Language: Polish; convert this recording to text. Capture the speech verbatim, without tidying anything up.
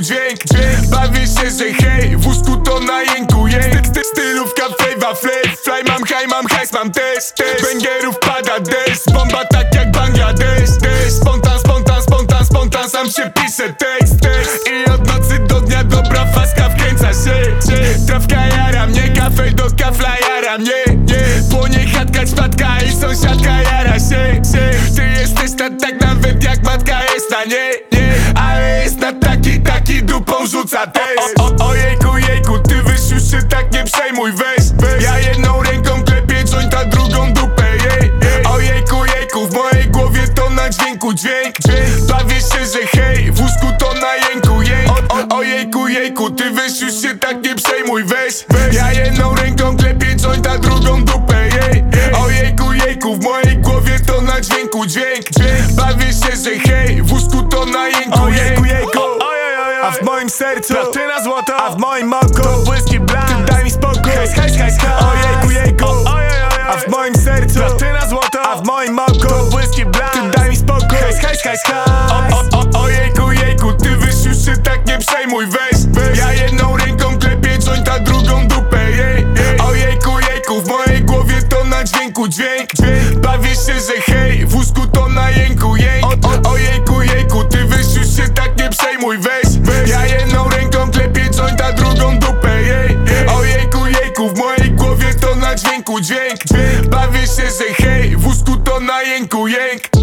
dźwięk, dźwięk. Bawię się, że hej, w łóżku to na jęku jęk. Sty, stylówka flavor flav, fly mam high, mam hajs, mam też, też. Węgierów pada deszcz, bomba tak jak Bangladesz, deszcz. Spontan, spontan, spontan, spontan, sam się pisze tekst, tekst. I od nocy do dnia dobra faska wkręca się, się. Trawka jara mnie, kafel do kafla jara mnie, nie. Płonie chatka, czwatka i sąsiadka jara się, się. Ty jesteś na tak nawet jak matka jest na nie, nie. Ale jest na taki, taki dupą rzuca też. O, o, o, ojejku, jejku, ty wyś już się tak nie przejmuj, weź, weź. Ja jedną ręką klepię jointa, drugą dupę, jej, jej. Ojejku, jejku, w mojej głowie to na dźwięku dźwięk, dźwięk. Bawię się, że hej, w łóżku to na jęku jęk. O, o, ojejku, jejku, ty weź już się tak nie przejmuj, weź, weź. Ja jedną ręką klepię jointa, drugą dupę, jej, jej. Ojejku, jejku, w mojej głowie to na dźwięku dźwięk, dźwięk. Bawię się, że hej, w łóżku to na jęku jęku, jejku. A w moim sercu platyna złota, a w moim oku to błyski blask. Ty daj mi spokój, hejs, hejs, hejs, hejs. ojejku, jejku. A A w moim sercu platyna złota, a w moim oku to błyski blask. Ty daj mi spokój, hejs, hejs, hejs, hejs. hejs. O, o, o, ojejku, jejku, ty wyś już się tak nie przejmuj, weź, weź. Ja jedną ręką klepię jointa, drugą dupę, jej, jej. Ojejku, jejku, w mojej głowie to na dźwięku dźwięk, dźwięk. Bawię się, że hej, w łóżku to na jęku jęk. O, o, ojejku, jejku, ty wyś już się tak nie przejmuj, weź, weź. Ja jedną ręką klepię jointa, drugą dupę, jej, jej. Ojejku, jejku, w mojej głowie to na dźwięku dźwięk, dźwięk. Bawię się, że hej, w łóżku to na jęku jęk.